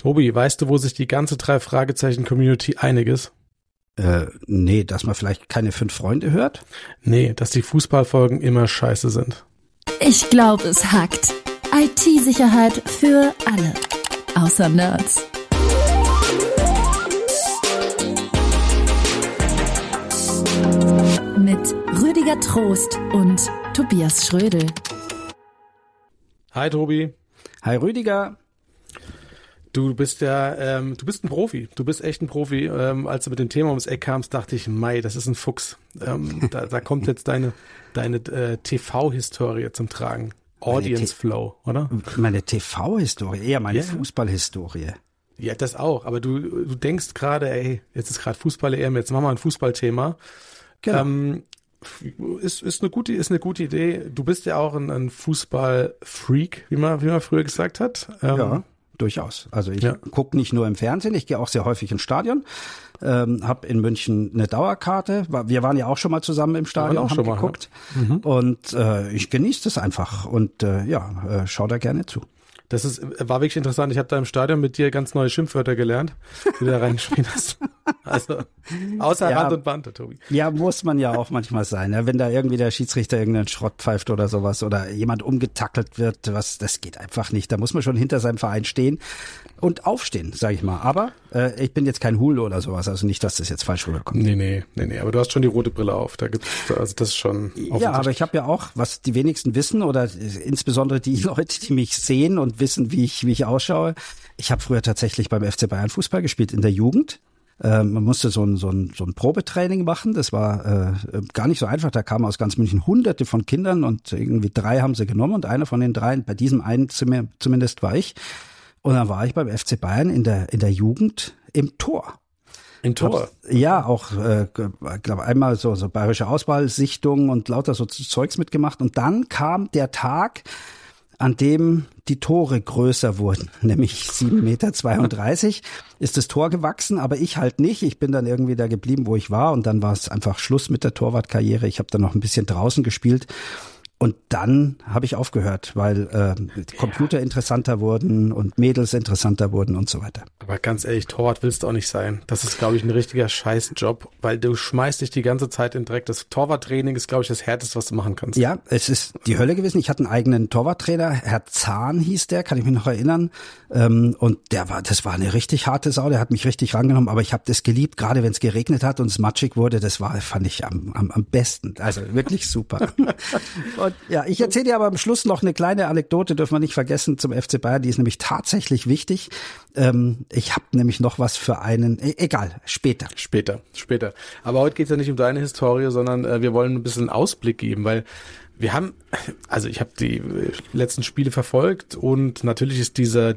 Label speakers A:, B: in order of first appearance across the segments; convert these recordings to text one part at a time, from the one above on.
A: Tobi, weißt du, wo sich die ganze 3-Fragezeichen-Community einig ist?
B: Nee, dass man vielleicht keine 5 Freunde hört?
A: Nee, dass die Fußballfolgen immer scheiße sind.
C: Ich glaube, es hackt. IT-Sicherheit für alle. Außer Nerds. Mit Rüdiger Trost und Tobias Schrödel.
A: Hi Tobi.
B: Hi Rüdiger.
A: Du bist du bist ein Profi. Du bist echt ein Profi. Als du mit dem Thema ums Eck kamst, dachte ich, Mai, das ist ein Fuchs. Da kommt jetzt deine TV-Historie zum Tragen. Audience Flow, oder?
B: Meine TV-Historie, eher meine Fußballhistorie.
A: Ja, das auch. Aber du denkst gerade, ey, jetzt ist gerade Fußball-EM, jetzt machen wir ein Fußballthema.
B: Genau.
A: Ist eine gute Idee. Du bist ja auch ein Fußball-Freak, wie man früher gesagt hat.
B: Ja, durchaus. Also ich gucke nicht nur im Fernsehen, ich gehe auch sehr häufig ins Stadion. Habe in München eine Dauerkarte. Wir waren ja auch schon mal zusammen im Stadion, haben geguckt. Ja. Mhm. Und ich genieße das einfach und schau da gerne zu.
A: Das war wirklich interessant. Ich habe da im Stadion mit dir ganz neue Schimpfwörter gelernt, die du da reingespielt hast. Also außer Rand und Band, Tobi.
B: Ja, muss man ja auch manchmal sein. Ne? Wenn da irgendwie der Schiedsrichter irgendeinen Schrott pfeift oder sowas oder jemand umgetackelt wird, das geht einfach nicht. Da muss man schon hinter seinem Verein stehen und aufstehen, sage ich mal. Aber ich bin jetzt kein Hul oder sowas, also nicht, dass das jetzt falsch rüberkommt.
A: Nee, aber du hast schon die rote Brille auf. Also das ist schon
B: ja, aber ich habe ja auch, was die wenigsten wissen oder insbesondere die Leute, die mich sehen und wissen, wie ich ausschaue. Ich habe früher tatsächlich beim FC Bayern Fußball gespielt in der Jugend. Man musste so ein Probetraining machen. Das war gar nicht so einfach. Da kamen aus ganz München Hunderte von Kindern und irgendwie 3 haben sie genommen und einer von den 3, bei diesem einen zumindest war ich. Und dann war ich beim FC Bayern in der Jugend im Tor.
A: Im Tor?
B: Ja, auch, glaube einmal so bayerische Auswahlsichtung und lauter so Zeugs mitgemacht. Und dann kam der Tag, an dem die Tore größer wurden, nämlich 7,32 Meter ist das Tor gewachsen, aber ich halt nicht. Ich bin dann irgendwie da geblieben, wo ich war und dann war es einfach Schluss mit der Torwartkarriere. Ich habe dann noch ein bisschen draußen gespielt und dann habe ich aufgehört, weil Computer interessanter wurden und Mädels interessanter wurden und so weiter.
A: Aber ganz ehrlich, Torwart willst du auch nicht sein. Das ist, glaube ich, ein richtiger Scheißjob, weil du schmeißt dich die ganze Zeit in den Dreck. Das Torwarttraining ist, glaube ich, das Härteste, was du machen kannst.
B: Ja, es ist die Hölle gewesen. Ich hatte einen eigenen Torwarttrainer, Herr Zahn hieß der, kann ich mich noch erinnern. Und das war eine richtig harte Sau, der hat mich richtig rangenommen, aber ich habe das geliebt, gerade wenn es geregnet hat und es matschig wurde, fand ich am besten. Also wirklich super. Und ja, ich erzähle dir aber am Schluss noch eine kleine Anekdote, dürfen wir nicht vergessen, zum FC Bayern, die ist nämlich tatsächlich wichtig. Ich habe nämlich noch was für einen, egal, später.
A: Später. Aber heute geht's ja nicht um deine Historie, sondern wir wollen ein bisschen Ausblick geben, weil ich habe die letzten Spiele verfolgt und natürlich ist dieser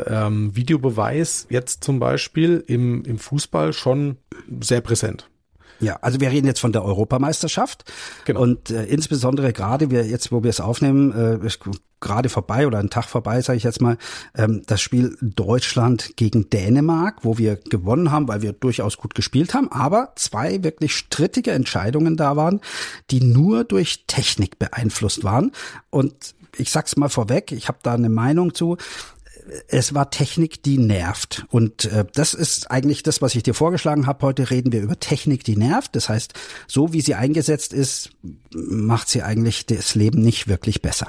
A: Videobeweis jetzt zum Beispiel im Fußball schon sehr präsent.
B: Ja, also wir reden jetzt von der Europameisterschaft. Genau. Und insbesondere gerade wo wir es aufnehmen, ist gerade vorbei oder ein Tag vorbei, sage ich jetzt mal, das Spiel Deutschland gegen Dänemark, wo wir gewonnen haben, weil wir durchaus gut gespielt haben, aber 2 wirklich strittige Entscheidungen da waren, die nur durch Technik beeinflusst waren. Und ich sag's mal vorweg, ich habe da eine Meinung zu. Es war Technik, die nervt. Und das ist eigentlich das, was ich dir vorgeschlagen habe. Heute reden wir über Technik, die nervt. Das heißt, so wie sie eingesetzt ist, macht sie eigentlich das Leben nicht wirklich besser.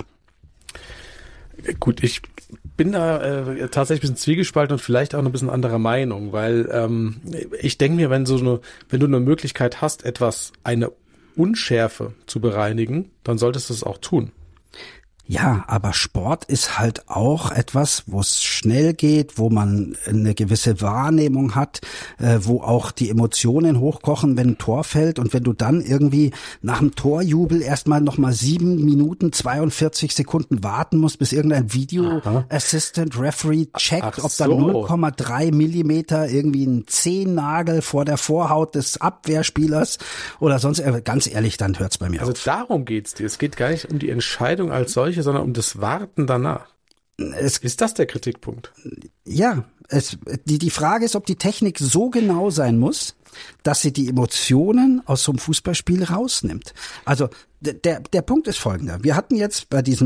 A: Gut, ich bin da tatsächlich ein bisschen zwiegespalten und vielleicht auch ein bisschen anderer Meinung, weil ich denke mir, wenn du eine Möglichkeit hast, eine Unschärfe zu bereinigen, dann solltest du es auch tun.
B: Ja, aber Sport ist halt auch etwas, wo es schnell geht, wo man eine gewisse Wahrnehmung hat, wo auch die Emotionen hochkochen, wenn ein Tor fällt und wenn du dann irgendwie nach dem Torjubel erstmal nochmal 7 Minuten 42 Sekunden warten musst, bis irgendein Video Assistant Referee checkt, ob da 0,3 Millimeter irgendwie ein Zehennagel vor der Vorhaut des Abwehrspielers oder sonst, ganz ehrlich, dann hört's bei mir auf.
A: Also darum geht's dir. Es geht gar nicht um die Entscheidung als solche, sondern um das Warten danach. Ist das der Kritikpunkt?
B: Ja, die Frage ist, ob die Technik so genau sein muss, dass sie die Emotionen aus so einem Fußballspiel rausnimmt. Also der Punkt ist folgender. Wir hatten jetzt bei diesem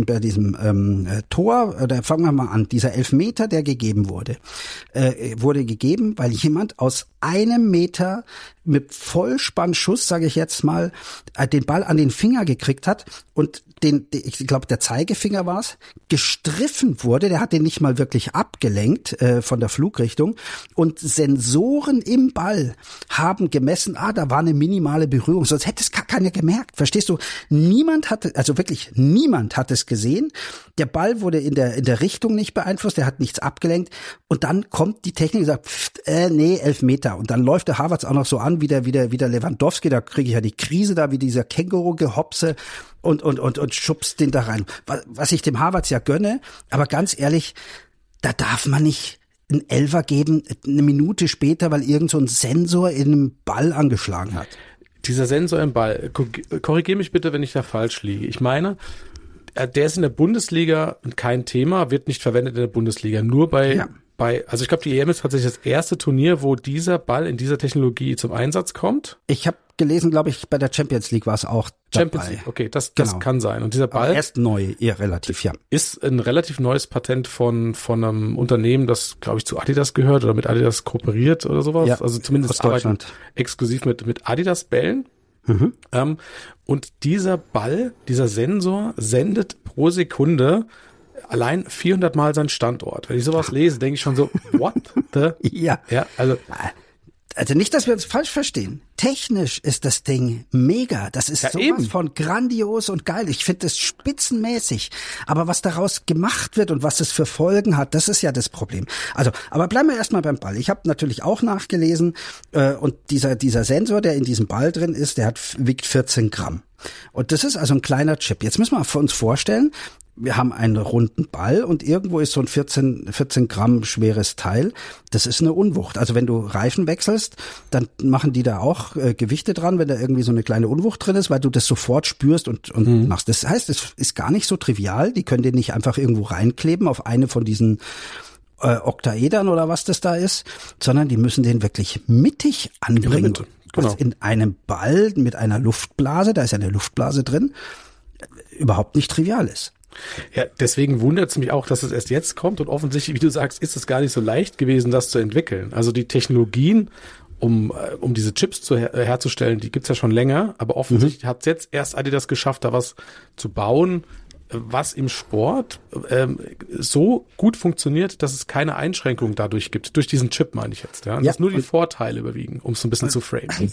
B: Tor, oder fangen wir mal an, dieser Elfmeter, der gegeben wurde gegeben, weil jemand aus 1 Meter mit Vollspannschuss, sage ich jetzt mal, den Ball an den Finger gekriegt hat und ich glaube, der Zeigefinger war es, gestriffen wurde, der hat den nicht mal wirklich abgelenkt von der Flugrichtung und Sensoren im Ball haben gemessen, da war eine minimale Berührung, sonst hätte es gar keiner gemerkt, verstehst du? Niemand hat es gesehen, der Ball wurde in der Richtung nicht beeinflusst, der hat nichts abgelenkt und dann kommt die Technik und sagt, nee, Elfmeter und dann läuft der Havertz auch noch so an wie der Lewandowski, da kriege ich ja die Krise da, wie dieser Känguru-Gehopse und schubst den da rein. Was ich dem Havertz ja gönne, aber ganz ehrlich, da darf man nicht einen Elfer geben, 1 Minute später, weil irgend so ein Sensor in einem Ball angeschlagen hat.
A: Dieser Sensor im Ball, korrigiere mich bitte, wenn ich da falsch liege. Ich meine, der ist in der Bundesliga kein Thema, wird nicht verwendet in der Bundesliga, nur also ich glaube, die EM ist tatsächlich das erste Turnier, wo dieser Ball in dieser Technologie zum Einsatz kommt.
B: Ich habe gelesen, glaube ich, bei der Champions League war es auch dabei.
A: Champions League, okay, das kann sein. Und dieser Ball
B: erst neu, relativ, ja.
A: Ist ein relativ neues Patent von einem Unternehmen, das, glaube ich, zu Adidas gehört oder mit Adidas kooperiert oder sowas. Ja, also zumindest arbeiten exklusiv mit Adidas-Bällen. Mhm. Und dieser Ball, dieser Sensor sendet pro Sekunde allein 400 Mal seinen Standort. Wenn ich sowas lese, denke ich schon so, what the?
B: Ja, also nicht, dass wir uns falsch verstehen. Technisch ist das Ding mega. Das ist sowas von grandios und geil. Ich finde das spitzenmäßig. Aber was daraus gemacht wird und was es für Folgen hat, das ist ja das Problem. Also, aber bleiben wir erstmal beim Ball. Ich habe natürlich auch nachgelesen und dieser Sensor, der in diesem Ball drin ist, wiegt 14 Gramm. Und das ist also ein kleiner Chip. Jetzt müssen wir uns vorstellen, wir haben einen runden Ball und irgendwo ist so ein 14 Gramm schweres Teil. Das ist eine Unwucht. Also wenn du Reifen wechselst, dann machen die da auch Gewichte dran, wenn da irgendwie so eine kleine Unwucht drin ist, weil du das sofort spürst und machst. Das heißt, es ist gar nicht so trivial. Die können den nicht einfach irgendwo reinkleben auf eine von diesen Oktaedern oder was das da ist, sondern die müssen den wirklich mittig anbringen. Genau. Was in einem Ball mit einer Luftblase, da ist ja eine Luftblase drin, überhaupt nicht trivial ist.
A: Ja, deswegen wundert es mich auch, dass es erst jetzt kommt und offensichtlich, wie du sagst, ist es gar nicht so leicht gewesen, das zu entwickeln. Also die Technologien, um diese Chips herzustellen, die gibt's ja schon länger, aber offensichtlich hat es jetzt erst Adidas geschafft, da was zu bauen, was im Sport so gut funktioniert, dass es keine Einschränkung dadurch gibt. Durch diesen Chip meine ich jetzt. Ja? Dass nur die Vorteile überwiegen, um es ein bisschen zu framen.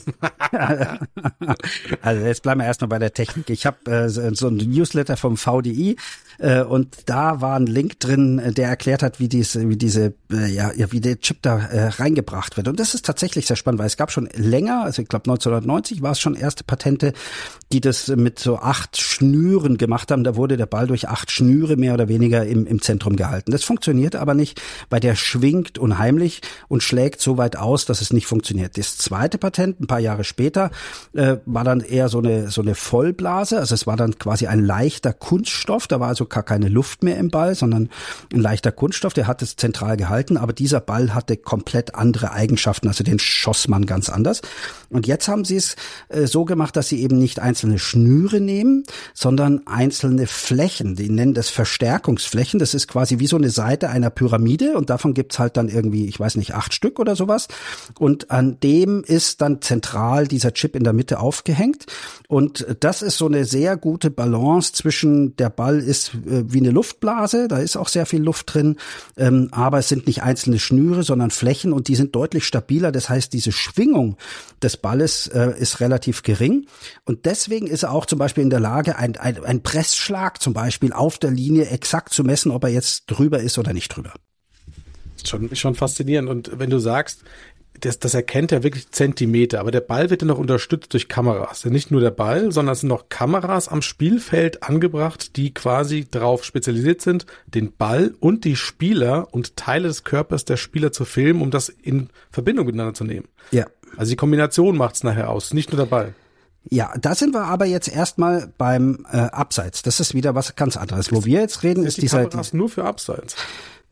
B: Also jetzt bleiben wir erstmal bei der Technik. Ich habe so ein Newsletter vom VDI und da war ein Link drin, der erklärt hat, wie der Chip da reingebracht wird. Und das ist tatsächlich sehr spannend, weil es gab schon länger, also ich glaube 1990 war es schon erste Patente, die das mit so 8 Schnüren gemacht haben. Da wurde der Ball durch 8 Schnüre mehr oder weniger im Zentrum gehalten. Das funktioniert aber nicht, weil der schwingt unheimlich und schlägt so weit aus, dass es nicht funktioniert. Das zweite Patent, ein paar Jahre später, war dann eher so eine Vollblase. Also es war dann quasi ein leichter Kunststoff. Da war also gar keine Luft mehr im Ball, sondern ein leichter Kunststoff. Der hat es zentral gehalten, aber dieser Ball hatte komplett andere Eigenschaften. Also den schoss man ganz anders. Und jetzt haben sie es so gemacht, dass sie eben nicht einzelne Schnüre nehmen, sondern einzelne Flächen. Die nennen das Verstärkungsflächen. Das ist quasi wie so eine Seite einer Pyramide und davon gibt's halt dann irgendwie, ich weiß nicht, 8 Stück oder sowas. Und an dem ist dann zentral dieser Chip in der Mitte aufgehängt. Und das ist so eine sehr gute Balance zwischen, der Ball ist wie eine Luftblase, da ist auch sehr viel Luft drin, aber es sind nicht einzelne Schnüre, sondern Flächen und die sind deutlich stabiler. Das heißt, diese Schwingung des Balles ist relativ gering und deswegen ist er auch zum Beispiel in der Lage, ein Pressschlag zum Beispiel auf der Linie exakt zu messen, ob er jetzt drüber ist oder nicht drüber.
A: Schon faszinierend. Und wenn du sagst, das erkennt ja wirklich Zentimeter, aber der Ball wird ja noch unterstützt durch Kameras. Ja, nicht nur der Ball, sondern es sind noch Kameras am Spielfeld angebracht, die quasi darauf spezialisiert sind, den Ball und die Spieler und Teile des Körpers der Spieler zu filmen, um das in Verbindung miteinander zu nehmen.
B: Ja.
A: Also die Kombination macht's nachher aus, nicht nur der Ball.
B: Ja, da sind wir aber jetzt erstmal beim Abseits. Das ist wieder was ganz anderes. Wo wir jetzt reden, ist
A: die Kameras nur für Abseits.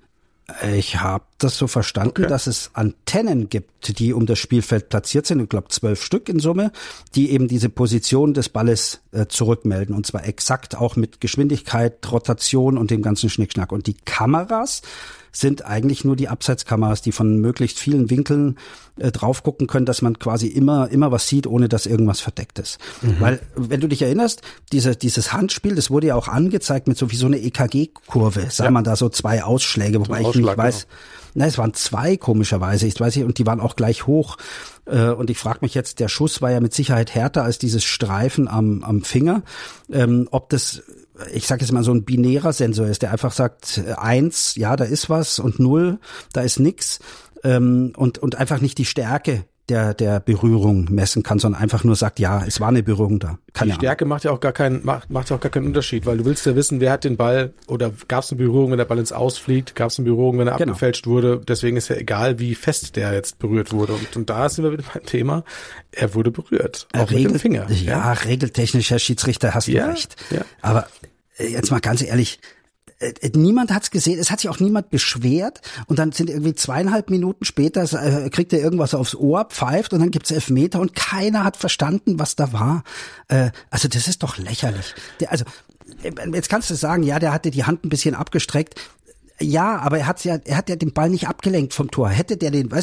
B: Ich habe das so verstanden, dass es Antennen gibt, die um das Spielfeld platziert sind, ich glaube 12 Stück in Summe, die eben diese Position des Balles zurückmelden, und zwar exakt auch mit Geschwindigkeit, Rotation und dem ganzen Schnickschnack. Und die Kameras sind eigentlich nur die Abseitskameras, die von möglichst vielen Winkeln drauf gucken können, dass man quasi immer was sieht, ohne dass irgendwas verdeckt ist. Weil, wenn du dich erinnerst, dieses Handspiel, das wurde ja auch angezeigt mit so wie so eine EKG-Kurve, sah man da so 2 Ausschläge, wobei ich nicht weiß, nein, es waren 2 komischerweise, ich weiß nicht, und die waren auch gleich hoch. Und ich frage mich jetzt, der Schuss war ja mit Sicherheit härter als dieses Streifen am Finger, ob das, ich sage jetzt mal, so ein binärer Sensor ist, der einfach sagt 1, ja, da ist was, und 0, da ist nix, und einfach nicht die Stärke der Berührung messen kann, sondern einfach nur sagt, ja, es war eine Berührung da.
A: Die Stärke macht ja auch gar keinen Unterschied, weil du willst ja wissen, wer hat den Ball, oder gab es eine Berührung, wenn der Ball ins Aus fliegt, gab es eine Berührung, wenn er abgefälscht wurde, deswegen ist ja egal, wie fest der jetzt berührt wurde, und da sind wir wieder beim Thema, er wurde berührt, auch mit dem Finger.
B: Ja, regeltechnisch, Herr Schiedsrichter, hast du recht. Ja. Aber jetzt mal ganz ehrlich, niemand hat's gesehen, es hat sich auch niemand beschwert, und dann sind irgendwie 2,5 Minuten später, kriegt er irgendwas aufs Ohr, pfeift, und dann gibt's Elfmeter und keiner hat verstanden, was da war. Also das ist doch lächerlich. Jetzt kannst du sagen, ja, der hatte die Hand ein bisschen abgestreckt. Ja, aber er hat ja den Ball nicht abgelenkt vom Tor. Hätte der den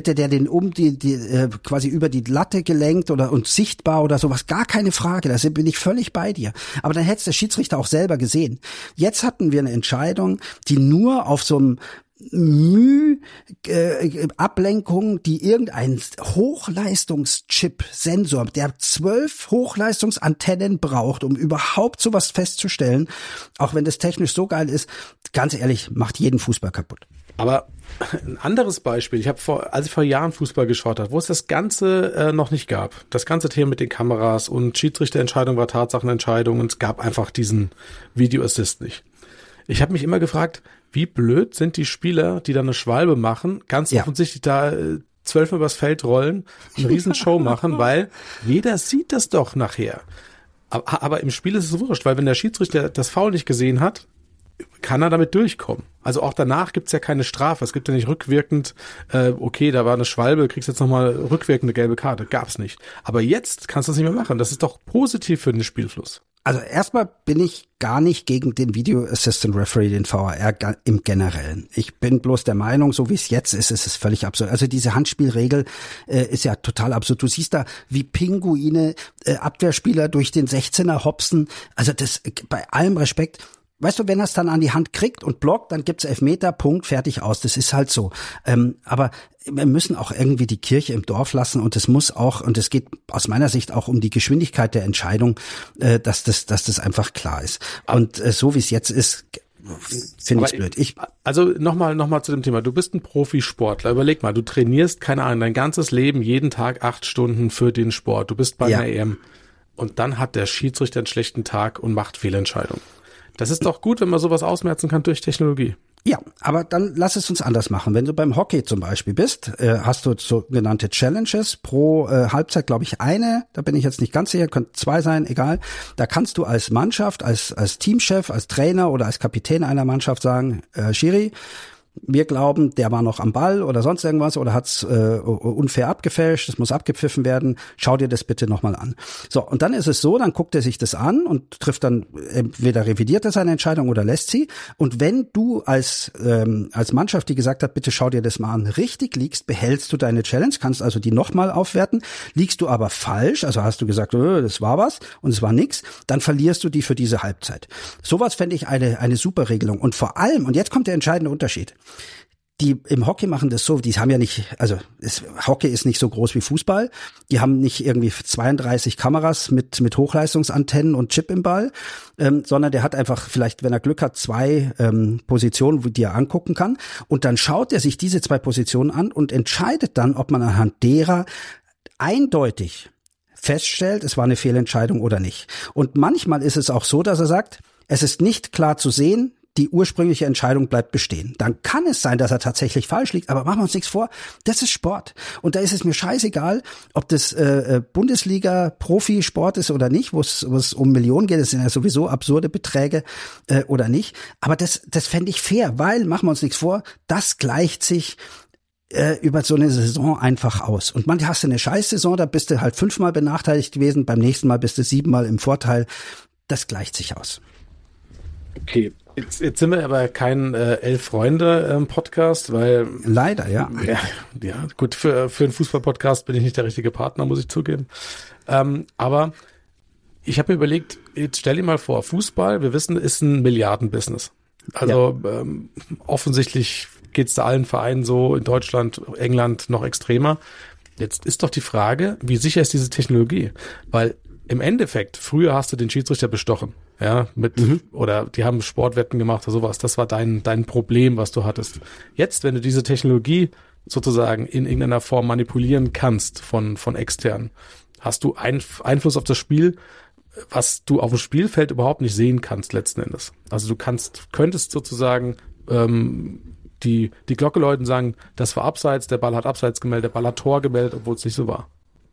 B: quasi über die Latte gelenkt und sichtbar oder sowas, gar keine Frage, da bin ich völlig bei dir. Aber dann hätte es der Schiedsrichter auch selber gesehen. Jetzt hatten wir eine Entscheidung, die nur auf so einem Ablenkung, die irgendein Hochleistungschip-Sensor, der 12 Hochleistungsantennen braucht, um überhaupt sowas festzustellen, auch wenn das technisch so geil ist, ganz ehrlich, macht jeden Fußball kaputt.
A: Aber ein anderes Beispiel, als ich vor Jahren Fußball geschaut habe, wo es das Ganze noch nicht gab, das ganze Thema mit den Kameras und Schiedsrichterentscheidung war Tatsachenentscheidung, und es gab einfach diesen Video Assist nicht. Ich habe mich immer gefragt, wie blöd sind die Spieler, die da eine Schwalbe machen, ganz offensichtlich da 12 übers Feld rollen, eine Riesenshow machen, weil jeder sieht das doch nachher. Aber im Spiel ist es wurscht, weil wenn der Schiedsrichter das Foul nicht gesehen hat, kann er damit durchkommen. Also auch danach gibt's ja keine Strafe. Es gibt ja nicht rückwirkend, okay, da war eine Schwalbe, kriegst jetzt nochmal rückwirkende gelbe Karte. Gab's nicht. Aber jetzt kannst du das nicht mehr machen. Das ist doch positiv für den Spielfluss.
B: Also erstmal bin ich gar nicht gegen den Video Assistant Referee, den VAR im Generellen. Ich bin bloß der Meinung, so wie es jetzt ist es völlig absurd. Also diese Handspielregel ist ja total absurd. Du siehst da, wie Pinguine Abwehrspieler durch den 16er hopsen. Also das, bei allem Respekt, weißt du, wenn er es dann an die Hand kriegt und blockt, dann gibt's Elfmeter, Punkt, fertig, aus. Das ist halt so. Aber wir müssen auch irgendwie die Kirche im Dorf lassen, und es muss auch, und es geht aus meiner Sicht auch um die Geschwindigkeit der Entscheidung, dass das einfach klar ist. Und so wie es jetzt ist, finde ich blöd.
A: Also nochmal zu dem Thema. Du bist ein Profisportler. Überleg mal, du trainierst, keine Ahnung, dein ganzes Leben, jeden Tag 8 Stunden für den Sport. Du bist bei einer EM. Und dann hat der Schiedsrichter einen schlechten Tag und macht Fehlentscheidungen. Das ist doch gut, wenn man sowas ausmerzen kann durch Technologie.
B: Ja, aber dann lass es uns anders machen. Wenn du beim Hockey zum Beispiel bist, hast du sogenannte Challenges pro Halbzeit, glaube ich, eine. Da bin ich jetzt nicht ganz sicher, könnte 2 sein, egal. Da kannst du als Mannschaft, als Teamchef, als Trainer oder als Kapitän einer Mannschaft sagen, Schiri, wir glauben, der war noch am Ball oder sonst irgendwas oder hat's unfair abgefälscht, es muss abgepfiffen werden, schau dir das bitte nochmal an. So, und dann ist es so, dann guckt er sich das an und trifft dann, entweder revidiert er seine Entscheidung oder lässt sie. Und wenn du als Mannschaft, die gesagt hat, bitte schau dir das mal an, richtig liegst, behältst du deine Challenge, kannst also die nochmal aufwerten. Liegst du aber falsch, also hast du gesagt, das war was und es war nix, dann verlierst du die für diese Halbzeit. Sowas fände ich eine super Regelung. Und vor allem, und jetzt kommt der entscheidende Unterschied, die im Hockey machen das so, die haben ja nicht, also Hockey ist nicht so groß wie Fußball, die haben nicht irgendwie 32 Kameras mit Hochleistungsantennen und Chip im Ball, sondern der hat einfach vielleicht, wenn er Glück hat, 2 Positionen, die er angucken kann, und dann schaut er sich diese 2 Positionen an und entscheidet dann, ob man anhand derer eindeutig feststellt, es war eine Fehlentscheidung oder nicht. Und manchmal ist es auch so, dass er sagt, es ist nicht klar zu sehen, die ursprüngliche Entscheidung bleibt bestehen. Dann kann es sein, dass er tatsächlich falsch liegt, aber machen wir uns nichts vor, das ist Sport. Und da ist es mir scheißegal, ob das Bundesliga-Profisport ist oder nicht, wo es um Millionen geht, das sind ja sowieso absurde Beträge oder nicht. Aber das fände ich fair, weil, machen wir uns nichts vor, das gleicht sich über so eine Saison einfach aus. Und manchmal hast du eine Scheißsaison, da bist du halt 5-mal benachteiligt gewesen, beim nächsten Mal bist du 7-mal im Vorteil. Das gleicht sich aus.
A: Okay, jetzt sind wir aber kein 11-Freunde-Podcast, weil...
B: Leider, ja.
A: Ja, gut, für einen Fußball-Podcast bin ich nicht der richtige Partner, muss ich zugeben. Aber ich habe mir überlegt, jetzt stell dir mal vor, Fußball, wir wissen, ist ein Milliardenbusiness. Also offensichtlich geht es da allen Vereinen so, in Deutschland, England noch extremer. Jetzt ist doch die Frage, wie sicher ist diese Technologie? Weil im Endeffekt, früher hast du den Schiedsrichter bestochen, ja, oder die haben Sportwetten gemacht oder sowas. Das war dein Problem, was du hattest. Jetzt, wenn du diese Technologie sozusagen in irgendeiner Form manipulieren kannst von extern, hast du Einfluss auf das Spiel, was du auf dem Spielfeld überhaupt nicht sehen kannst letzten Endes. Also du könntest sozusagen die Glocke läuten, sagen, das war Abseits, der Ball hat Abseits gemeldet, der Ball hat Tor gemeldet, obwohl es nicht so war.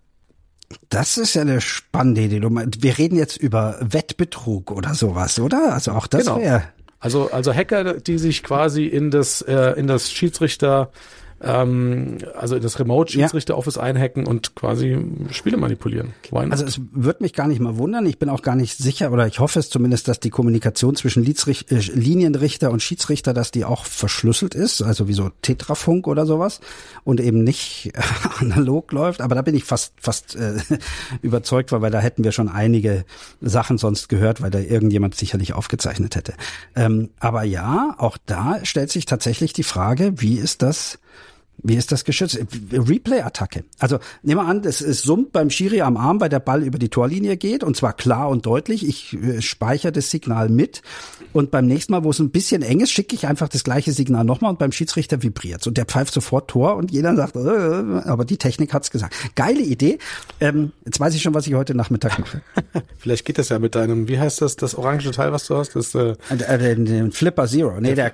B: Das ist ja eine spannende Idee. Wir reden jetzt über Wettbetrug oder sowas, oder? Also auch das wäre...
A: Also Hacker, die sich quasi in das Schiedsrichter, also in das Remote-Schiedsrichter-Office einhacken und quasi Spiele manipulieren.
B: Also es wird mich gar nicht mal wundern. Ich bin auch gar nicht sicher, oder ich hoffe es zumindest, dass die Kommunikation zwischen Linienrichter und Schiedsrichter, dass die auch verschlüsselt ist, also wie so Tetrafunk oder sowas und eben nicht analog läuft. Aber da bin ich fast überzeugt, weil da hätten wir schon einige Sachen sonst gehört, weil da irgendjemand sicherlich aufgezeichnet hätte. Aber ja, auch da stellt sich tatsächlich die Frage, wie ist das geschützt? Replay-Attacke. Also nehmen wir an, es summt beim Schiri am Arm, weil der Ball über die Torlinie geht und zwar klar und deutlich. Ich speichere das Signal mit und beim nächsten Mal, wo es ein bisschen eng ist, schicke ich einfach das gleiche Signal nochmal und beim Schiedsrichter vibriert's und der pfeift sofort Tor und jeder sagt, aber die Technik hat's gesagt. Geile Idee. Jetzt weiß ich schon, was ich heute Nachmittag mache.
A: Vielleicht geht das ja mit deinem, wie heißt das orange Teil, was du hast?
B: Den Flipper Zero. Da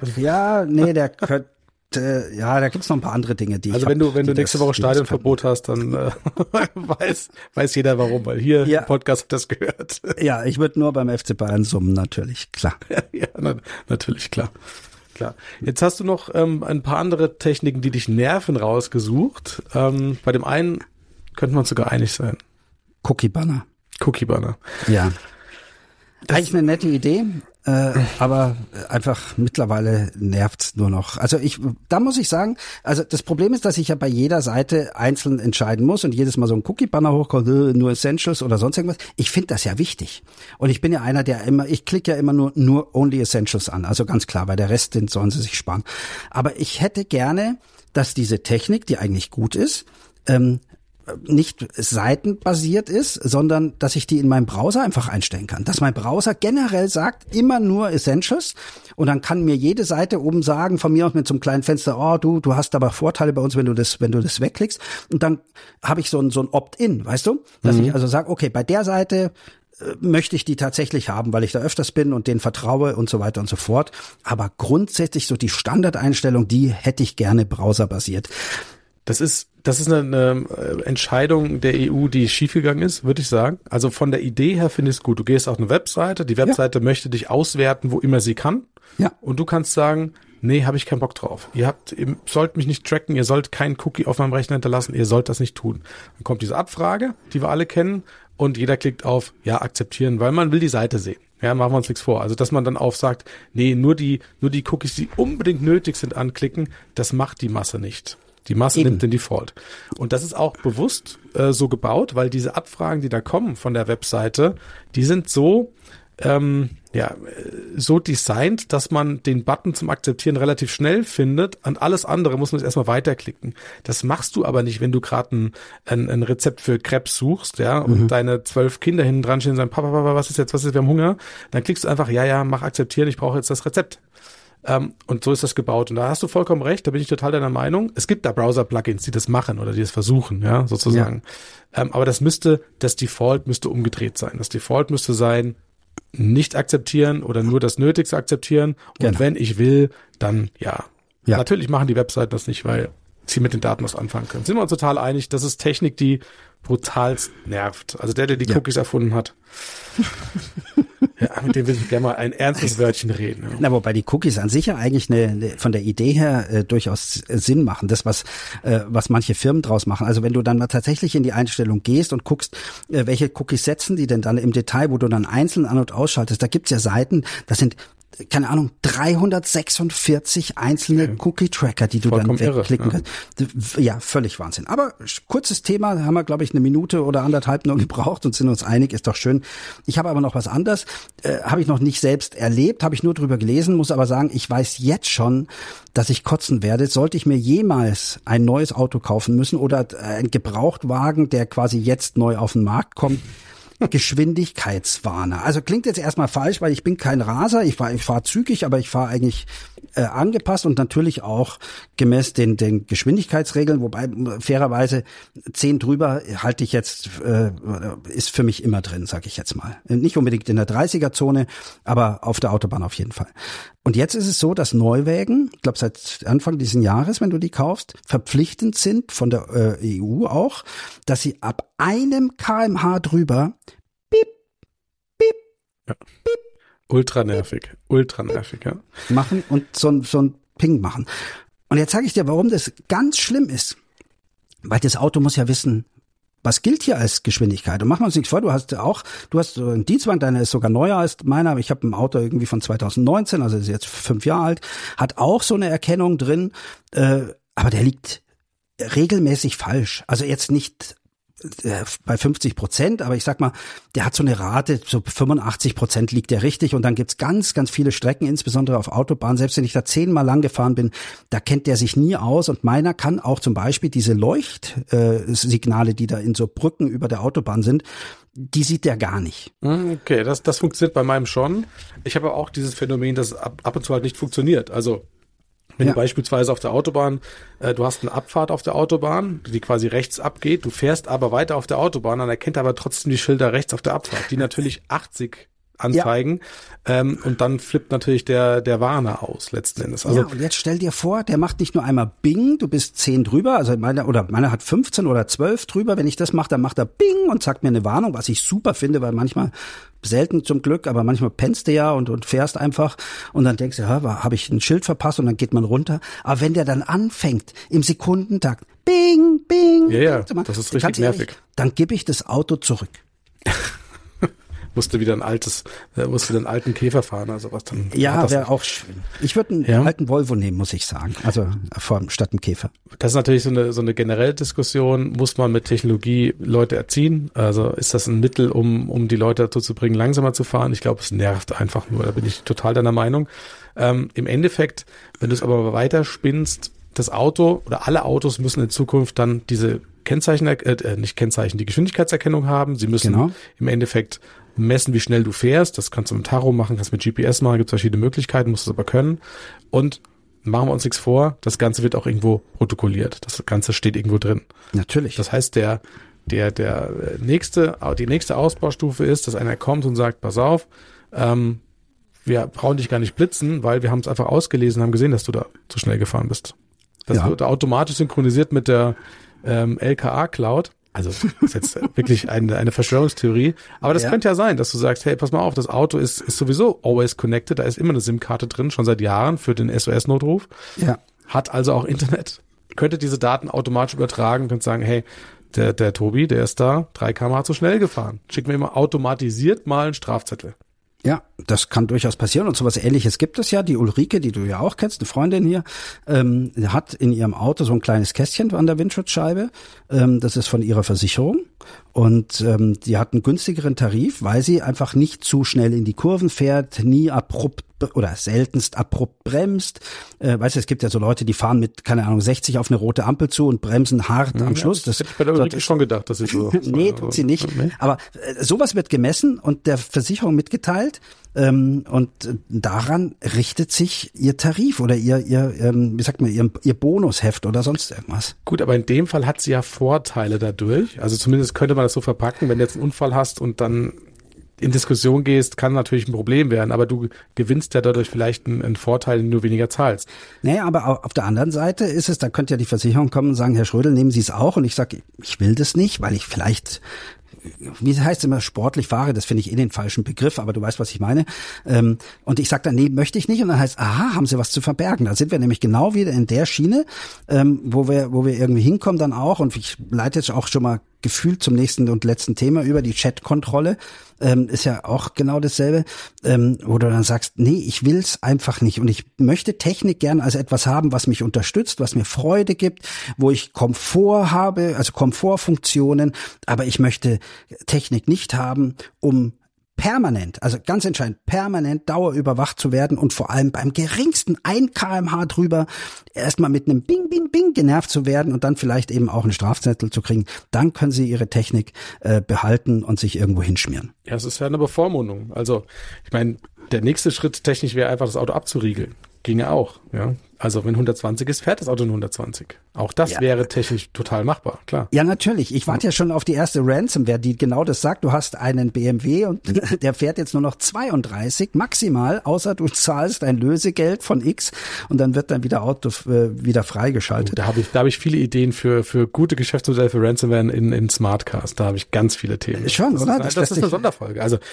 B: gibt's noch ein paar andere Dinge, die
A: also wenn du nächste Woche Stadionverbot hast, dann weiß jeder warum, weil hier im Podcast hat das gehört.
B: Ja, ich würde nur beim FC Bayern summen, natürlich, klar.
A: Ja, natürlich, klar. Jetzt hast du noch ein paar andere Techniken, die dich nerven, rausgesucht. Bei dem einen könnte man sogar einig sein.
B: Cookie Banner.
A: Ja.
B: Eigentlich eine nette Idee. Aber einfach mittlerweile nervt's nur noch. Also da muss ich sagen, also das Problem ist, dass ich ja bei jeder Seite einzeln entscheiden muss und jedes Mal so ein Cookie-Banner hochkommt, nur Essentials oder sonst irgendwas. Ich finde das ja wichtig. Und ich bin ja einer, ich klicke ja immer nur Only Essentials an. Also ganz klar, weil der Rest, den sollen sie sich sparen. Aber ich hätte gerne, dass diese Technik, die eigentlich gut ist, nicht seitenbasiert ist, sondern dass ich die in meinem Browser einfach einstellen kann. Dass mein Browser generell sagt, immer nur Essentials und dann kann mir jede Seite oben sagen, von mir aus mit so einem kleinen Fenster, du hast aber Vorteile bei uns, wenn du das wegklickst und dann habe ich so ein Opt-in, weißt du? Dass ich also sage, okay, bei der Seite möchte ich die tatsächlich haben, weil ich da öfters bin und denen vertraue und so weiter und so fort. Aber grundsätzlich so die Standardeinstellung, die hätte ich gerne browserbasiert.
A: Das ist eine Entscheidung der EU, die schiefgegangen ist, würde ich sagen. Also von der Idee her finde ich es gut. Du gehst auf eine Webseite, die Webseite möchte dich auswerten, wo immer sie kann. Ja. Und du kannst sagen, nee, habe ich keinen Bock drauf. Ihr sollt mich nicht tracken, ihr sollt keinen Cookie auf meinem Rechner hinterlassen, ihr sollt das nicht tun. Dann kommt diese Abfrage, die wir alle kennen, und jeder klickt auf Ja, akzeptieren, weil man will die Seite sehen. Ja, machen wir uns nichts vor. Also, dass man dann sagt, nee, nur die Cookies, die unbedingt nötig sind, anklicken, das macht die Masse nicht. Die Masse nimmt den Default. Und das ist auch bewusst so gebaut, weil diese Abfragen, die da kommen von der Webseite, die sind so so designt, dass man den Button zum Akzeptieren relativ schnell findet. Und alles andere muss man jetzt erstmal weiterklicken. Das machst du aber nicht, wenn du gerade ein Rezept für Krebs suchst, ja, und deine 12 Kinder hinten dran stehen und sagen, Papa, was ist, wir haben Hunger. Dann klickst du einfach, mach akzeptieren, ich brauche jetzt das Rezept. Und so ist das gebaut. Und da hast du vollkommen recht, da bin ich total deiner Meinung. Es gibt da Browser-Plugins, die das machen oder die es versuchen, ja, sozusagen. Ja. Aber das Default müsste umgedreht sein. Das Default müsste sein, nicht akzeptieren oder nur das Nötigste akzeptieren. Und wenn ich will, dann ja. Natürlich machen die Webseiten das nicht, weil sie mit den Daten was anfangen können. Sind wir uns total einig, das ist Technik, die brutalst nervt. Also der die Cookies erfunden hat. Mit dem will ich gerne mal ein ernstes Wörtchen reden. Ja.
B: Na, wobei die Cookies an sich ja eigentlich von der Idee her durchaus Sinn machen. Das, was manche Firmen draus machen. Also wenn du dann mal tatsächlich in die Einstellung gehst und guckst, welche Cookies setzen die denn dann im Detail, wo du dann einzeln an- und ausschaltest, da gibt's ja Seiten, das sind keine Ahnung, 346 einzelne Cookie-Tracker, die du dann wegklicken kannst. Ja, völlig Wahnsinn. Aber kurzes Thema, da haben wir, glaube ich, 1 Minute oder 1,5 nur gebraucht und sind uns einig, ist doch schön. Ich habe aber noch was anderes, habe ich noch nicht selbst erlebt, habe ich nur drüber gelesen, muss aber sagen, ich weiß jetzt schon, dass ich kotzen werde, sollte ich mir jemals ein neues Auto kaufen müssen oder ein Gebrauchtwagen, der quasi jetzt neu auf den Markt kommt. Geschwindigkeitswarner. Also klingt jetzt erstmal falsch, weil ich bin kein Raser, ich fahr zügig, aber ich fahre eigentlich angepasst und natürlich auch gemäß den Geschwindigkeitsregeln, wobei fairerweise 10 drüber halte ich jetzt, ist für mich immer drin, sag ich jetzt mal. Nicht unbedingt in der 30er-Zone, aber auf der Autobahn auf jeden Fall. Und jetzt ist es so, dass Neuwägen, ich glaube seit Anfang dieses Jahres, wenn du die kaufst, verpflichtend sind von der EU auch, dass sie ab 1 km/h drüber piep, piep, piep,
A: ultra nervig, ja.
B: Machen und so ein Ping machen. Und jetzt sage ich dir, warum das ganz schlimm ist. Weil das Auto muss ja wissen, was gilt hier als Geschwindigkeit? Und machen wir uns nichts vor, du hast einen Dienstwagen, deiner ist sogar neuer als meiner, aber ich habe ein Auto irgendwie von 2019, also ist jetzt 5 Jahre alt, hat auch so eine Erkennung drin, aber der liegt regelmäßig falsch. Also jetzt nicht bei 50%, aber ich sag mal, der hat so eine Rate, so 85% liegt der richtig und dann gibt's ganz, ganz viele Strecken, insbesondere auf Autobahnen, selbst wenn ich da 10-mal lang gefahren bin, da kennt der sich nie aus und meiner kann auch zum Beispiel diese Leuchtsignale, die da in so Brücken über der Autobahn sind, die sieht der gar nicht.
A: Okay, das funktioniert bei meinem schon. Ich habe auch dieses Phänomen, dass ab und zu halt nicht funktioniert, also wenn du beispielsweise auf der Autobahn, du hast eine Abfahrt auf der Autobahn, die quasi rechts abgeht, du fährst aber weiter auf der Autobahn, dann erkennt er aber trotzdem die Schilder rechts auf der Abfahrt, die natürlich 80 anzeigen und dann flippt natürlich der Warner aus letzten Endes. Also,
B: und jetzt stell dir vor, der macht nicht nur einmal Bing, du bist 10 drüber, also meiner hat 15 oder 12 drüber, wenn ich das mache, dann macht er Bing und sagt mir eine Warnung, was ich super finde, weil manchmal, selten zum Glück, aber manchmal pennst du ja und fährst einfach und dann denkst du, habe ich ein Schild verpasst und dann geht man runter. Aber wenn der dann anfängt, im Sekundentakt, Bing, Bing,
A: ja, das ist richtig nervig.
B: Dann gebe ich das Auto zurück.
A: Musste wieder einen alten Käfer fahren, also was dann.
B: Ja, wäre auch schön. Ich würde einen alten Volvo nehmen, muss ich sagen. Also statt einem Käfer.
A: Das ist natürlich so eine generelle Diskussion. Muss man mit Technologie Leute erziehen? Also ist das ein Mittel, um die Leute dazu zu bringen, langsamer zu fahren? Ich glaube, es nervt einfach nur. Da bin ich total deiner Meinung. Im Endeffekt, wenn du es aber weiter spinnst, das Auto oder alle Autos müssen in Zukunft dann diese die Geschwindigkeitserkennung haben. Sie müssen im Endeffekt messen, wie schnell du fährst. Das kannst du mit Tacho machen, kannst mit GPS machen, gibt es verschiedene Möglichkeiten, musst du es aber können. Und machen wir uns nichts vor, das Ganze wird auch irgendwo protokolliert. Das Ganze steht irgendwo drin.
B: Natürlich.
A: Das heißt, die nächste Ausbaustufe ist, dass einer kommt und sagt, pass auf, wir brauchen dich gar nicht blitzen, weil wir haben es einfach ausgelesen, haben gesehen, dass du da zu schnell gefahren bist. Das wird automatisch synchronisiert mit der LKA-Cloud. Also das ist jetzt wirklich eine Verschwörungstheorie. Aber das könnte ja sein, dass du sagst, hey, pass mal auf, das Auto ist sowieso always connected. Da ist immer eine SIM-Karte drin, schon seit Jahren für den SOS-Notruf.
B: Ja.
A: Hat also auch Internet. Könnte diese Daten automatisch übertragen, könnte sagen, hey, der Tobi, der ist da 3 km/h zu schnell gefahren. Schick mir immer automatisiert mal einen Strafzettel.
B: Ja, das kann durchaus passieren und sowas Ähnliches gibt es ja. Die Ulrike, die du ja auch kennst, eine Freundin hier, hat in ihrem Auto so ein kleines Kästchen an der Windschutzscheibe. Das ist von ihrer Versicherung und die hat einen günstigeren Tarif, weil sie einfach nicht zu schnell in die Kurven fährt, nie abrupt oder seltenst abrupt bremst. Weißt du, es gibt ja so Leute, die fahren mit, keine Ahnung, 60 auf eine rote Ampel zu und bremsen hart am Schluss.
A: Das hätte ich bei der Ulrike schon gedacht, dass sie so.
B: Nee, tut sie nicht. Nee. Aber sowas wird gemessen und der Versicherung mitgeteilt. Und daran richtet sich ihr Tarif oder ihr Bonusheft oder sonst irgendwas.
A: Gut, aber in dem Fall hat sie ja Vorteile dadurch. Also zumindest könnte man das so verpacken, wenn du jetzt einen Unfall hast und dann in Diskussion gehst, kann natürlich ein Problem werden, aber du gewinnst ja dadurch vielleicht einen Vorteil, den du weniger zahlst.
B: Naja, aber auf der anderen Seite ist es, da könnte ja die Versicherung kommen und sagen, Herr Schrödel, nehmen Sie es auch? Und ich sage, ich will das nicht, weil ich vielleicht, wie heißt es immer, sportlich fahre, das finde ich den falschen Begriff, aber du weißt, was ich meine. Und ich sage dann, nee, möchte ich nicht. Und dann heißt, aha, haben Sie was zu verbergen. Da sind wir nämlich genau wieder in der Schiene, wo wir irgendwie hinkommen dann auch. Und ich leite jetzt auch schon mal gefühlt zum nächsten und letzten Thema über, die Chatkontrolle. Ist ja auch genau dasselbe, wo du dann sagst, nee, ich will's einfach nicht und ich möchte Technik gern als etwas haben, was mich unterstützt, was mir Freude gibt, wo ich Komfort habe, also Komfortfunktionen, aber ich möchte Technik nicht haben, um permanent, also ganz entscheidend, permanent dauerüberwacht zu werden und vor allem beim geringsten 1 km/h drüber erstmal mit einem Bing, Bing, Bing genervt zu werden und dann vielleicht eben auch einen Strafzettel zu kriegen. Dann können Sie Ihre Technik behalten und sich irgendwo hinschmieren.
A: Ja, es ist ja eine Bevormundung. Also ich meine, der nächste Schritt technisch wäre einfach, das Auto abzuriegeln. Ginge auch, ja. Also wenn 120 ist, fährt das Auto nur 120. Auch das wäre technisch total machbar, klar.
B: Ja, natürlich. Ich warte ja schon auf die erste Ransomware, die genau das sagt. Du hast einen BMW und der fährt jetzt nur noch 32 maximal, außer du zahlst ein Lösegeld von X und dann wird dein Auto wieder freigeschaltet.
A: Da habe ich viele Ideen für gute Geschäftsmodelle für Ransomware in Smartcars. Da habe ich ganz viele Themen.
B: Schon, oder?
A: Das ist eine Sonderfolge. Also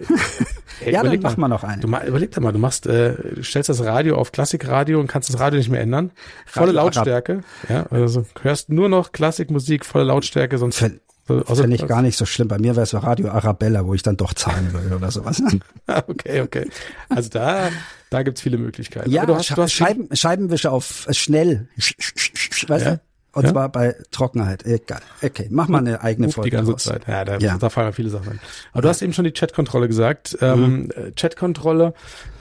B: hey, ja, dann machen wir noch eine.
A: Überleg doch mal, du stellst das Radio auf Klassikradio und kannst das Radio nicht mehr ändern. Volle Lautstärke. Ja, also hörst nur noch Klassikmusik, volle Lautstärke, sonst
B: finde ich gar nicht so schlimm. Bei mir wäre es Radio Arabella, wo ich dann doch zahlen würde oder sowas.
A: Okay. Also da gibt's viele Möglichkeiten.
B: Ja, du hast Scheibenwischer auf schnell. Weißt du? Und zwar bei Trockenheit. Egal. Okay, mach mal eine eigene Folge.
A: Die ganze Zeit. Ja, da fallen viele Sachen ein. Aber du hast eben schon die Chatkontrolle gesagt. Chatkontrolle,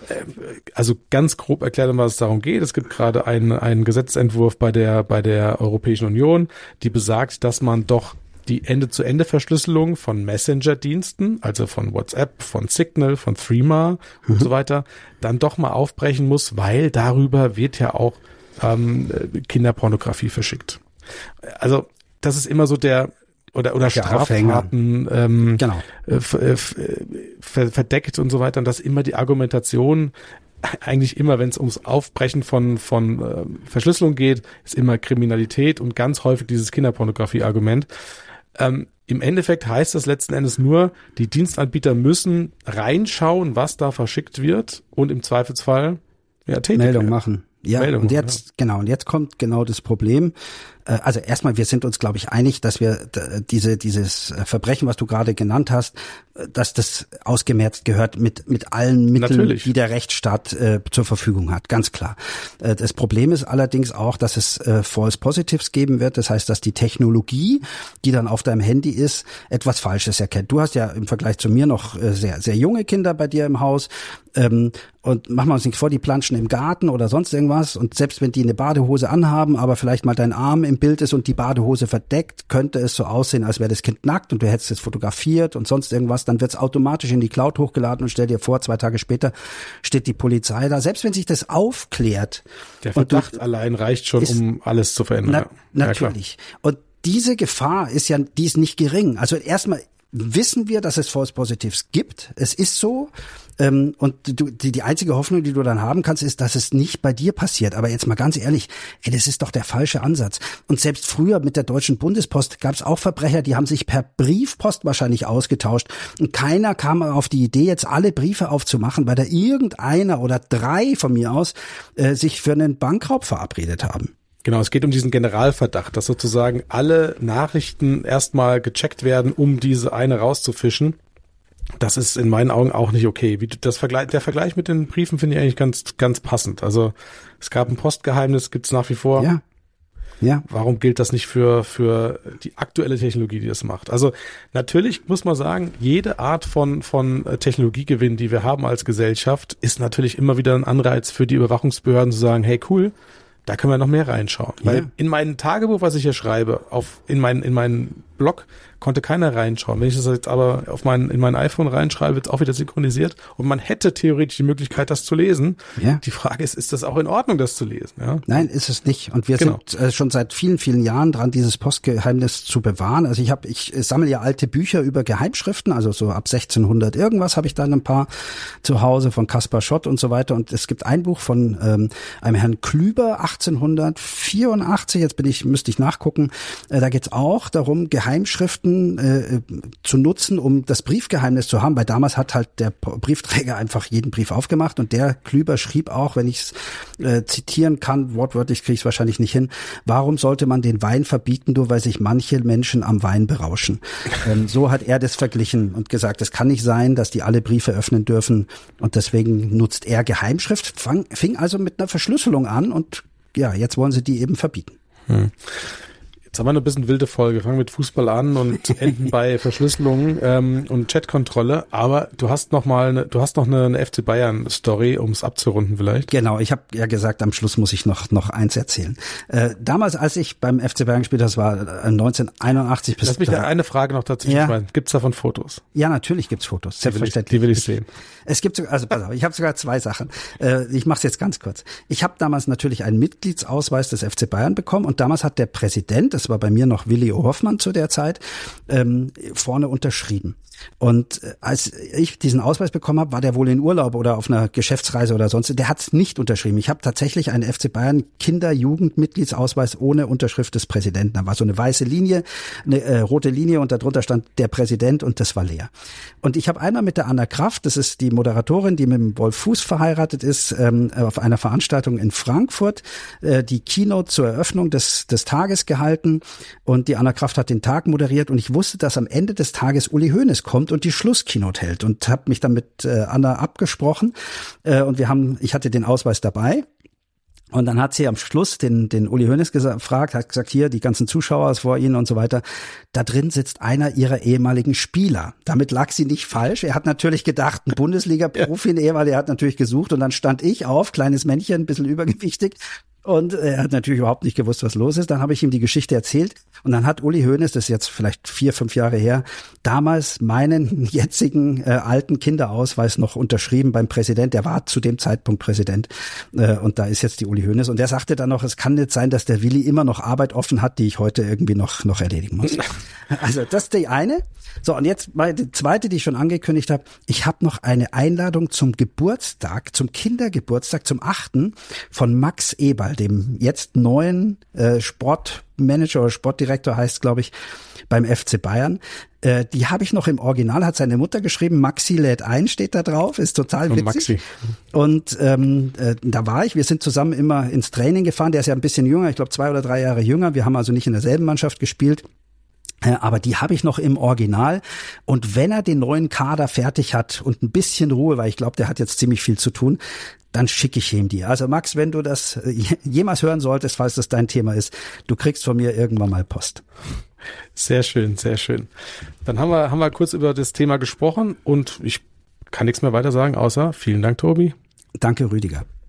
A: also ganz grob erklärt, um was es darum geht. Es gibt gerade einen Gesetzentwurf bei der Europäischen Union, die besagt, dass man doch die Ende-zu-Ende-Verschlüsselung von Messenger-Diensten, also von WhatsApp, von Signal, von Threema und so weiter, dann doch mal aufbrechen muss, weil darüber wird ja auch Kinderpornografie verschickt. Also das ist immer so oder Straftaten
B: genau.
A: Verdeckt und so weiter. Und das ist immer die Argumentation, eigentlich immer, wenn es ums Aufbrechen von Verschlüsselung geht, ist immer Kriminalität und ganz häufig dieses Kinderpornografie-Argument. Im Endeffekt heißt das letzten Endes nur, die Dienstanbieter müssen reinschauen, was da verschickt wird und im Zweifelsfall tätig
B: Meldung
A: werden.
B: machen. Ja, Meldung, und jetzt kommt genau das Problem. Also erstmal, wir sind uns, glaube ich, einig, dass wir dieses Verbrechen, was du gerade genannt hast, dass das ausgemerzt gehört mit allen Mitteln,
A: Natürlich.
B: die der Rechtsstaat zur Verfügung hat, ganz klar. Das Problem ist allerdings auch, dass es False Positives geben wird. Das heißt, dass die Technologie, die dann auf deinem Handy ist, etwas Falsches erkennt. Du hast ja im Vergleich zu mir noch sehr, sehr junge Kinder bei dir im Haus. Und machen wir uns nicht vor, die planschen im Garten oder sonst irgendwas. Und selbst wenn die eine Badehose anhaben, aber vielleicht mal dein Arm im Bild ist und die Badehose verdeckt, könnte es so aussehen, als wäre das Kind nackt und du hättest es fotografiert und sonst irgendwas. Dann wird es automatisch in die Cloud hochgeladen und stell dir vor, 2 Tage später steht die Polizei da. Selbst wenn sich das aufklärt.
A: Der Verdacht allein reicht schon, um alles zu verändern.
B: Natürlich. Und diese Gefahr die ist nicht gering. Also erstmal wissen wir, dass es False Positives gibt. Es ist so. Und die einzige Hoffnung, die du dann haben kannst, ist, dass es nicht bei dir passiert. Aber jetzt mal ganz ehrlich, das ist doch der falsche Ansatz. Und selbst früher mit der Deutschen Bundespost gab es auch Verbrecher, die haben sich per Briefpost wahrscheinlich ausgetauscht. Und keiner kam auf die Idee, jetzt alle Briefe aufzumachen, weil da irgendeiner oder 3 von mir aus sich für einen Bankraub verabredet haben.
A: Genau, es geht um diesen Generalverdacht, dass sozusagen alle Nachrichten erstmal gecheckt werden, um diese eine rauszufischen. Das ist in meinen Augen auch nicht okay. Der Vergleich mit den Briefen finde ich eigentlich ganz, ganz passend. Also es gab ein Postgeheimnis, gibt es nach wie vor.
B: Ja.
A: Warum gilt das nicht für die aktuelle Technologie, die das macht? Also natürlich muss man sagen, jede Art von Technologiegewinn, die wir haben als Gesellschaft, ist natürlich immer wieder ein Anreiz für die Überwachungsbehörden zu sagen, hey cool, da können wir noch mehr reinschauen. Weil in meinem Tagebuch, was ich hier schreibe, in meinen Blog konnte keiner reinschauen. Wenn ich das jetzt aber in mein iPhone reinschreibe, wird es auch wieder synchronisiert und man hätte theoretisch die Möglichkeit, das zu lesen. Ja. Die Frage ist das auch in Ordnung, das zu lesen? Ja?
B: Nein, ist es nicht. Und wir sind schon seit vielen, vielen Jahren dran, dieses Postgeheimnis zu bewahren. Also ich sammle ja alte Bücher über Geheimschriften, also so ab 1600 irgendwas habe ich dann ein paar zu Hause von Kaspar Schott und so weiter. Und es gibt ein Buch von einem Herrn Klüber, 1884, müsste ich nachgucken. Da geht es auch darum, Geheimschriften zu nutzen, um das Briefgeheimnis zu haben, weil damals hat halt der Briefträger einfach jeden Brief aufgemacht und der Klüber schrieb auch, wenn ich es zitieren kann, wortwörtlich kriege ich es wahrscheinlich nicht hin, warum sollte man den Wein verbieten, nur weil sich manche Menschen am Wein berauschen? So hat er das verglichen und gesagt, es kann nicht sein, dass die alle Briefe öffnen dürfen und deswegen nutzt er Geheimschrift, fing also mit einer Verschlüsselung an und ja, jetzt wollen sie die eben verbieten.
A: Jetzt haben wir eine bisschen wilde Folge. Fangen mit Fußball an und enden bei Verschlüsselung und Chatkontrolle. Aber du hast noch eine FC Bayern Story, um es abzurunden vielleicht.
B: Genau, ich habe ja gesagt, am Schluss muss ich noch eins erzählen. Damals, als ich beim FC Bayern gespielt habe, das war 1981 bis.
A: Lass mich da eine Frage noch dazwischen schmeißen. Gibt's davon Fotos?
B: Ja, natürlich gibt's Fotos. Selbstverständlich.
A: Die will ich sehen.
B: Es gibt sogar, also pass auf, ich habe sogar zwei Sachen. Ich mache es jetzt ganz kurz. Ich habe damals natürlich einen Mitgliedsausweis des FC Bayern bekommen und damals hat der Präsident, das war bei mir noch Willi Hoffmann zu der Zeit, vorne unterschrieben. Und als ich diesen Ausweis bekommen habe, war der wohl in Urlaub oder auf einer Geschäftsreise oder sonst. Der hat es nicht unterschrieben. Ich habe tatsächlich einen FC Bayern Kinder-Jugend-Mitgliedsausweis ohne Unterschrift des Präsidenten. Da war so eine weiße Linie, eine rote Linie und darunter stand der Präsident und das war leer. Und ich habe einmal mit der Anna Kraft, das ist die Moderatorin, die mit dem Wolf Fuß verheiratet ist, auf einer Veranstaltung in Frankfurt die Keynote zur Eröffnung des Tages gehalten und die Anna Kraft hat den Tag moderiert und ich wusste, dass am Ende des Tages Uli Hoeneß kommt und die Schlusskeynote hält und habe mich dann mit Anna abgesprochen und ich hatte den Ausweis dabei. Und dann hat sie am Schluss den Uli Hoeneß gefragt, hat gesagt, hier, die ganzen Zuschauer vor Ihnen und so weiter, da drin sitzt einer Ihrer ehemaligen Spieler. Damit lag sie nicht falsch. Er hat natürlich gedacht, ein Bundesliga-Profi, ein ehemaliger, er hat natürlich gesucht und dann stand ich auf, kleines Männchen, ein bisschen übergewichtig. Und er hat natürlich überhaupt nicht gewusst, was los ist. Dann habe ich ihm die Geschichte erzählt und dann hat Uli Hoeneß, das ist jetzt vielleicht 4-5 Jahre her, damals meinen jetzigen alten Kinderausweis noch unterschrieben beim Präsident. Der war zu dem Zeitpunkt Präsident und da ist jetzt die Uli Hoeneß. Und der sagte dann noch, es kann nicht sein, dass der Willi immer noch Arbeit offen hat, die ich heute irgendwie noch erledigen muss. Also das ist die eine. So, und jetzt mal die zweite, die ich schon angekündigt habe. Ich habe noch eine Einladung zum Geburtstag, zum Kindergeburtstag, zum 8. von Max Eberl, dem jetzt neuen Sportmanager oder Sportdirektor heißt, glaube ich, beim FC Bayern. Die habe ich noch im Original, hat seine Mutter geschrieben, Maxi lädt ein, steht da drauf, ist total witzig. Maxi. Und da war wir sind zusammen immer ins Training gefahren, der ist ja ein bisschen jünger, ich glaube 2 oder 3 Jahre jünger, wir haben also nicht in derselben Mannschaft gespielt. Aber die habe ich noch im Original und wenn er den neuen Kader fertig hat und ein bisschen Ruhe, weil ich glaube, der hat jetzt ziemlich viel zu tun, dann schicke ich ihm die. Also Max, wenn du das jemals hören solltest, falls das dein Thema ist, du kriegst von mir irgendwann mal Post.
A: Sehr schön, sehr schön. Dann haben wir kurz über das Thema gesprochen und ich kann nichts mehr weiter sagen, außer vielen Dank, Tobi.
B: Danke, Rüdiger.